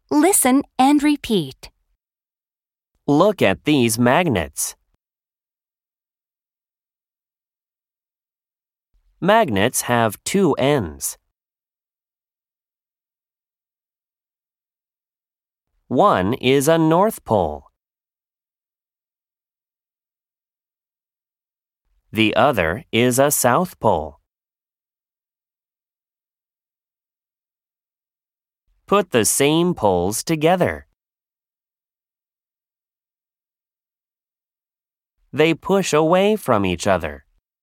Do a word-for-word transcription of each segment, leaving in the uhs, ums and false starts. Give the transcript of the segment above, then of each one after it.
Listen and repeat. Look at these magnets. Magnets have two ends. One is a north pole. The other is a south pole. Put the same poles together. They push away from each other.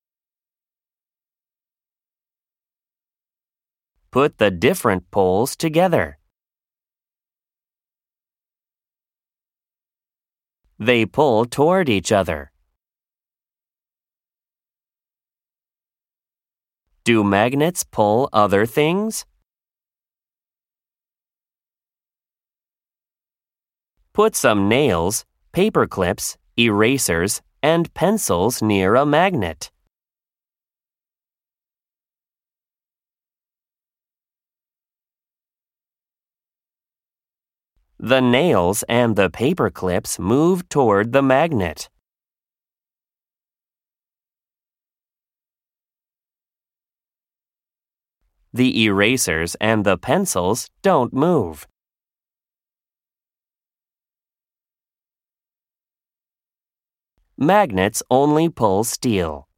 Put the different poles together. They pull toward each other. Do magnets pull other things? Put some nails, paper clips, erasers, and pencils near a magnet. The nails and the paper clips move toward the magnet. The erasers and the pencils don't move. Magnets only pull steel.